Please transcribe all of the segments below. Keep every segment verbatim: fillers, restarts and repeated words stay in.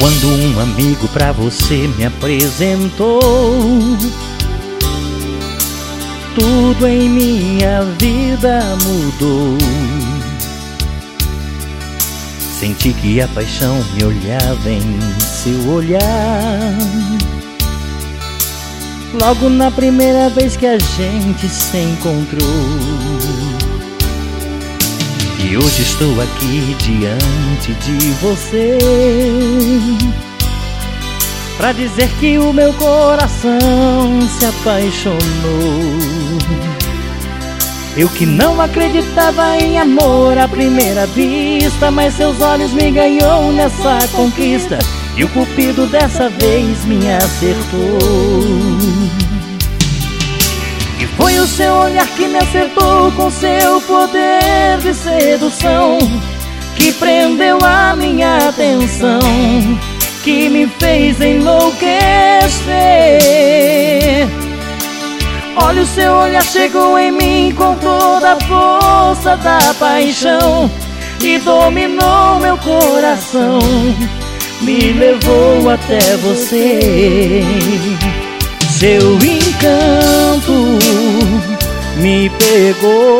Quando um amigo pra você me apresentou, tudo em minha vida mudou. Senti que a paixão me olhava em seu olhar, logo na primeira vez que a gente se encontrou. E hoje estou aqui diante de você pra dizer que o meu coração se apaixonou. Eu que não acreditava em amor à primeira vista, mas seus olhos me ganhou nessa conquista, e o cupido dessa vez me acertou. E foi o seu olhar que me acertou com seu poder de sedução, que prendeu a minha atenção, que me fez enlouquecer. Olha, o seu olhar chegou em mim com toda a força da paixão e dominou meu coração, me levou até você. Seu encanto me pegou,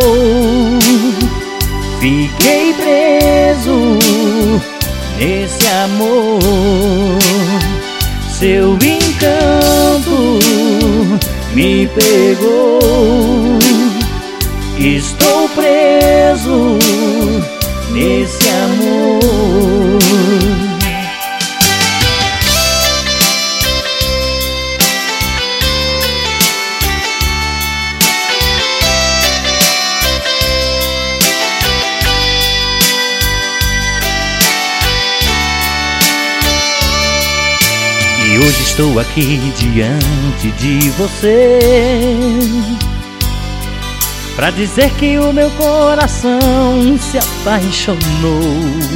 fiquei preso nesse amor. Seu encanto me pegou, estou preso nesse amor. E hoje estou aqui diante de você pra dizer que o meu coração se apaixonou.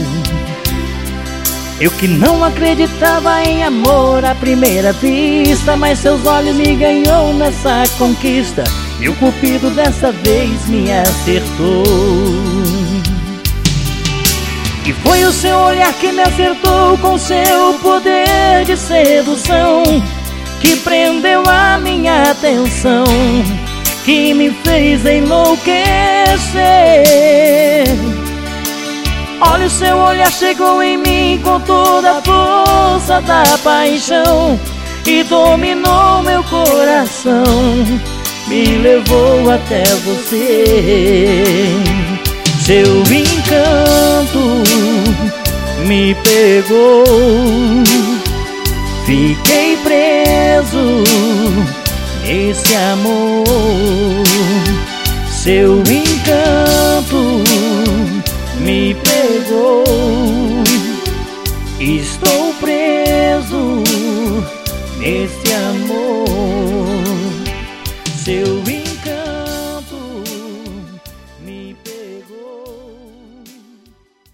Eu que não acreditava em amor à primeira vista, mas seus olhos me ganhou nessa conquista, e o cupido dessa vez me acertou. E foi o seu olhar que me acertou com seu poder de sedução, que prendeu a minha atenção, que me fez enlouquecer. Olha, o seu olhar chegou em mim com toda a força da paixão e dominou meu coração, me levou até você. Seu encanto me pegou, fiquei preso nesse amor. Seu encanto me pegou, estou preso nesse